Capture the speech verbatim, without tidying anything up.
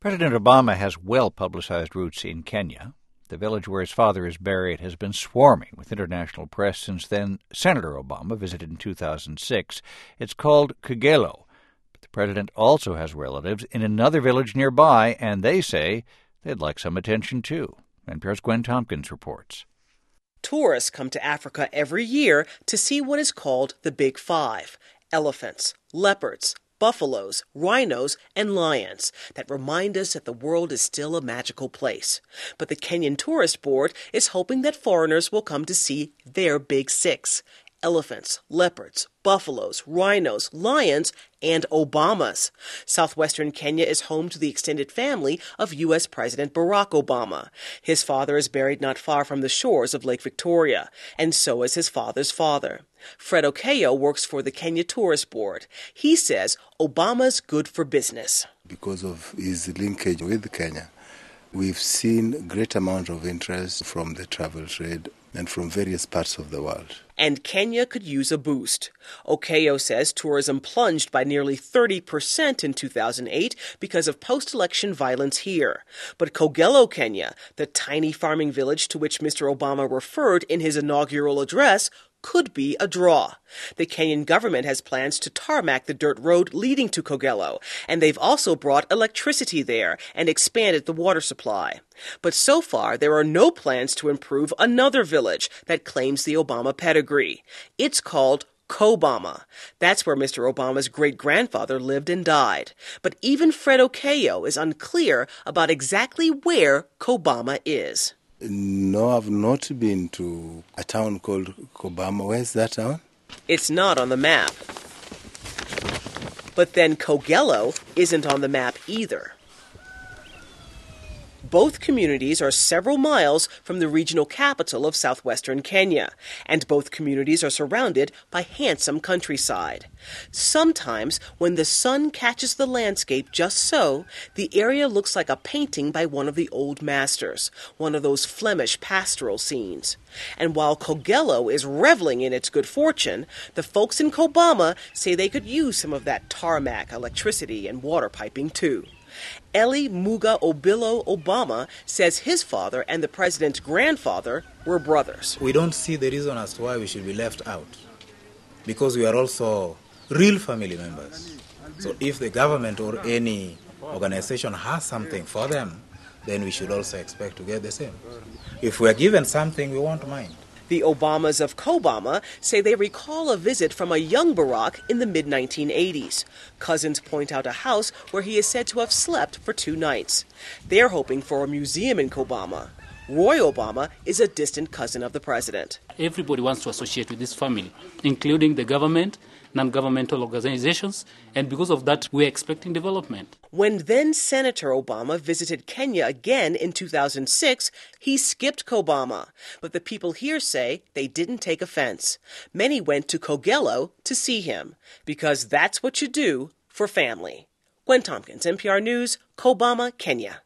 President Obama has well-publicized roots in Kenya. The village where his father is buried has been swarming with international press since then Senator Obama visited in two thousand six. It's called Kogelo. But the president also has relatives in another village nearby, and they say they'd like some attention too. N P R's Gwen Tompkins reports. Tourists come to Africa every year to see what is called the Big Five: elephants, leopards, buffaloes, rhinos, and lions that remind us that the world is still a magical place. But the Kenyan Tourist Board is hoping that foreigners will come to see their Big Six: elephants, leopards, buffaloes, rhinos, lions, and Obamas. Southwestern Kenya is home to the extended family of U S President Barack Obama. His father is buried not far from the shores of Lake Victoria, and so is his father's father. Fred Okeyo works for the Kenya Tourist Board. He says Obama's good for business. Because of his linkage with Kenya, we've seen a great amount of interest from the travel trade and from various parts of the world. And Kenya could use a boost. Okeyo says tourism plunged by nearly thirty percent in two thousand eight because of post-election violence here. But Kogelo, Kenya, the tiny farming village to which Mister Obama referred in his inaugural address, could be a draw. The Kenyan government has plans to tarmac the dirt road leading to Kogelo, and they've also brought electricity there and expanded the water supply. But so far, there are no plans to improve another village that claims the Obama pedigree. It's called Kobama. That's where Mister Obama's great-grandfather lived and died. But even Fred Okeyo is unclear about exactly where Kobama is. No, I've not been to a town called Kobama. Where's that town? It's not on the map. But then Kogelo isn't on the map either. Both communities are several miles from the regional capital of southwestern Kenya, and both communities are surrounded by handsome countryside. Sometimes, when the sun catches the landscape just so, the area looks like a painting by one of the old masters, one of those Flemish pastoral scenes. And while Kogelo is reveling in its good fortune, the folks in Kobama say they could use some of that tarmac, electricity, and water piping too. Eli Muga Obilo Obama says his father and the president's grandfather were brothers. We don't see the reason as to why we should be left out, because we are also real family members. So if the government or any organization has something for them, then we should also expect to get the same. If we are given something, we won't mind. The Obamas of Kobama say they recall a visit from a young Barack in the mid nineteen eighties. Cousins point out a house where he is said to have slept for two nights. They're hoping for a museum in Kobama. Roy Obama is a distant cousin of the president. Everybody wants to associate with this family, including the government, non-governmental organizations, and because of that, we're expecting development. When then Senator Obama visited Kenya again in two thousand six, he skipped Kobama. But the people here say they didn't take offense. Many went to Kogelo to see him, because that's what you do for family. Gwen Tompkins, N P R News, Kobama, Kenya.